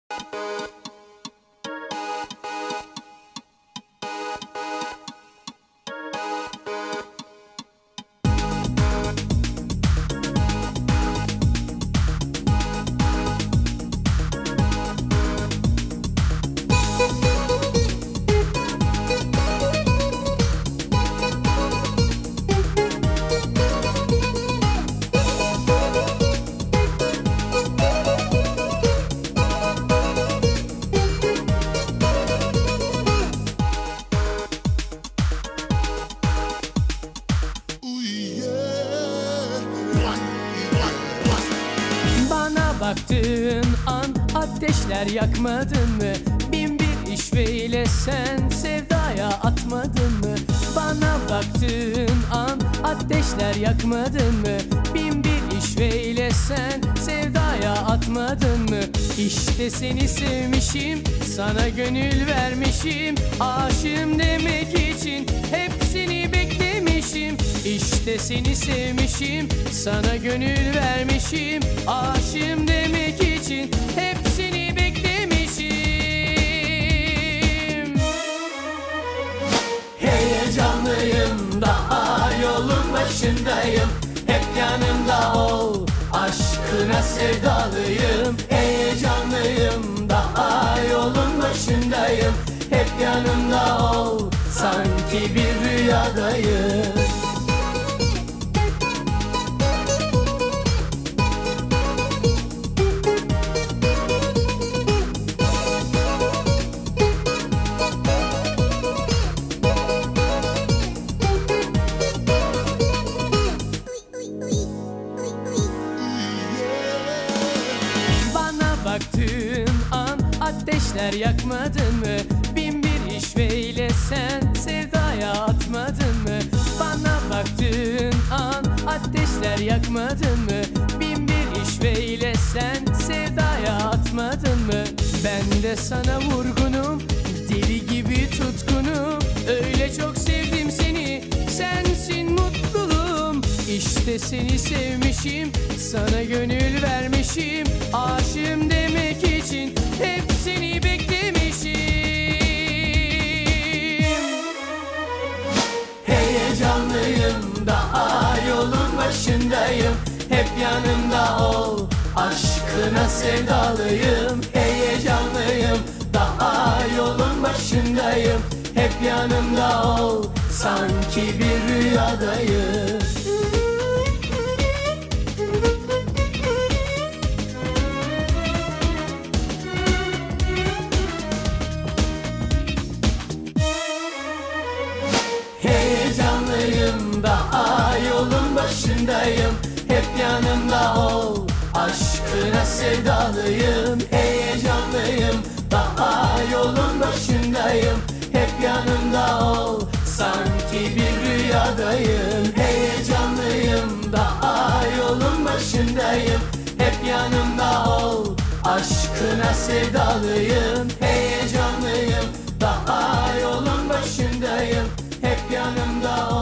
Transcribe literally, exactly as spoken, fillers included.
Baktığın an ateşler yakmadın mı? Bin bir işveyle sen sevdaya atmadın mı? Bana baktığın an ateşler yakmadın mı? Bin bir işveyle sen sevdaya atmadın mı? İşte seni sevmişim, sana gönül vermişim, aşığım demek için hepsini beklemişim. İşte seni sevmişim, sana gönül vermişim, aşığım demek için hepsini beklemişim. Heyecanlıyım, daha yolun başındayım, hep yanımda ol, aşkına sevdalıyım. Heyecanlıyım, daha yolun başındayım, hep yanımda ol, sanki bir rüyadayım. Baktığın an ateşler yakmadın mı? Bin bir işveyle sen sevdaya atmadın mı? Bana baktığın an ateşler yakmadın mı? Bin bir işveyle sen sevdaya atmadın mı? Ben de sana vurgunum, deli gibi tutkunum, öyle çok sevdim seni, sensin mutluluğum. İşte seni sevmişim, sana gönül vermişim, aşığım demek için hepsini beklemişim. Heyecanlıyım, daha yolun başındayım, hep yanımda ol, aşkına sevdalıyım. Heyecanlıyım, daha yolun başındayım, hep yanımda ol, sanki bir rüyadayım. Heyecanlıyım, daha yolun başındayım, hep yanımda ol, aşkına sevdalıyım. Heyecanlıyım, daha yolun başındayım, hep yanımda ol, sanki bir rüyadayım. Heyecanlıyım, daha yolun başındayım, hep yanımda ol, aşkına sevdalıyım. Heyecanlıyım, daha yolun başındayım, hep yanımda ol.